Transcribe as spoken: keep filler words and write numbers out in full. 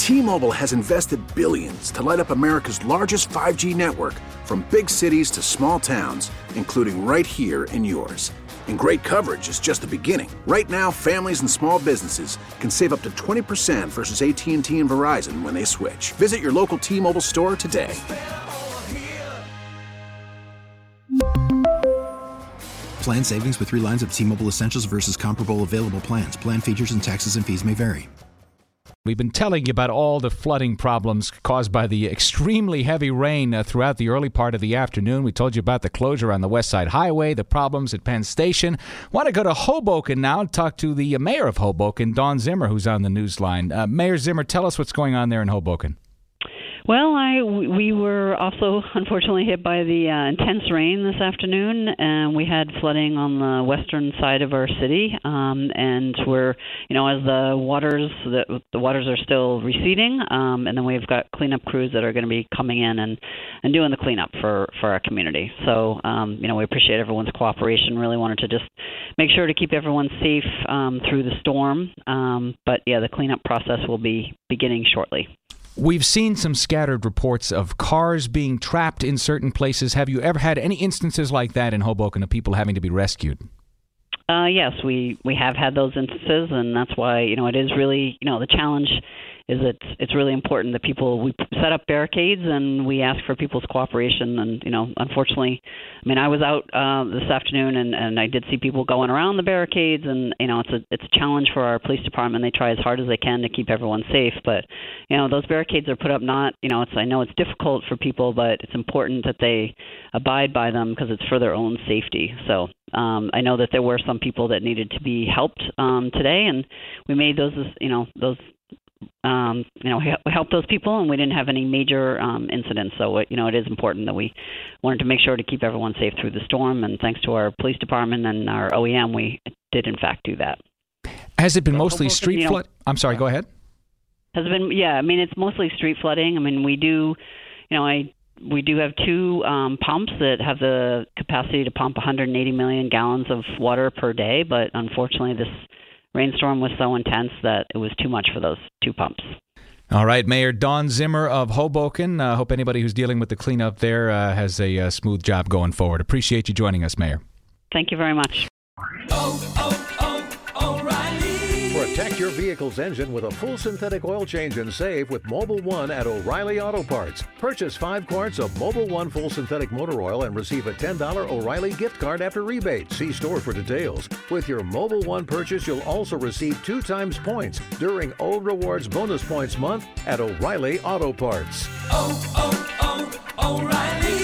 T-Mobile has invested billions to light up America's largest five G network, from big cities to small towns, including right here in yours. And great coverage is just the beginning. Right now, families and small businesses can save up to twenty percent versus A T and T and Verizon when they switch. Visit your local T-Mobile store today. Plan savings with three lines of T-Mobile Essentials versus comparable available plans. Plan features and taxes and fees may vary. We've been telling you about all the flooding problems caused by the extremely heavy rain uh, throughout the early part of the afternoon. We told you about the closure on the West Side Highway, the problems at Penn Station. Want to go to Hoboken now and talk to the uh, mayor of Hoboken, Dawn Zimmer, who's on the news line. Uh, Mayor Zimmer, tell us what's going on there in Hoboken. Well, I, we were also unfortunately hit by the uh, intense rain this afternoon, and we had flooding on the western side of our city. Um, and we're, you know, as the waters the, the waters are still receding, um, and then we've got cleanup crews that are going to be coming in and, and doing the cleanup for, for our community. So, um, you know, we appreciate everyone's cooperation. Really wanted to just make sure to keep everyone safe um, through the storm. Um, but yeah, the cleanup process will be beginning shortly. We've seen some scattered reports of cars being trapped in certain places. Have you ever had any instances like that in Hoboken of people having to be rescued? Uh, yes, we, we have had those instances, and that's why, you know, it is really, you know, the challenge is that it's really important that people, we set up barricades and we ask for people's cooperation. And, you know, unfortunately, I mean, I was out uh, this afternoon and, and I did see people going around the barricades, and, you know, it's a, it's a challenge for our police department. They try as hard as they can to keep everyone safe. But, you know, those barricades are put up not, you know, it's, I know it's difficult for people, but it's important that they abide by them because it's for their own safety. So um, I know that there were some people that needed to be helped um, today, and we made those, you know, those Um, you know, we helped those people, and we didn't have any major um, incidents. So, it, you know, it is important that we wanted to make sure to keep everyone safe through the storm. And thanks to our police department and our O E M, we did, in fact, do that. Has it been so mostly street you know, flood? I'm sorry, go ahead. Has it been? Yeah, I mean, it's mostly street flooding. I mean, we do, you know, I we do have two um, pumps that have the capacity to pump one hundred eighty million gallons of water per day. But unfortunately, this rainstorm was so intense that it was too much for those two pumps. All right, Mayor Dawn Zimmer of Hoboken. I uh, hope anybody who's dealing with the cleanup there uh, has a uh, smooth job going forward. Appreciate you joining us, Mayor. Thank you very much. Oh, oh, oh, O'Reilly. Protect your vehicle's engine with a full synthetic oil change and save with Mobil one at O'Reilly Auto Parts. Purchase five quarts of Mobil one full synthetic motor oil and receive a ten dollars O'Reilly gift card after rebate. See store for details. With your Mobil one purchase, you'll also receive two times points during O Rewards Bonus Points Month at O'Reilly Auto Parts. Oh, oh, oh, O'Reilly.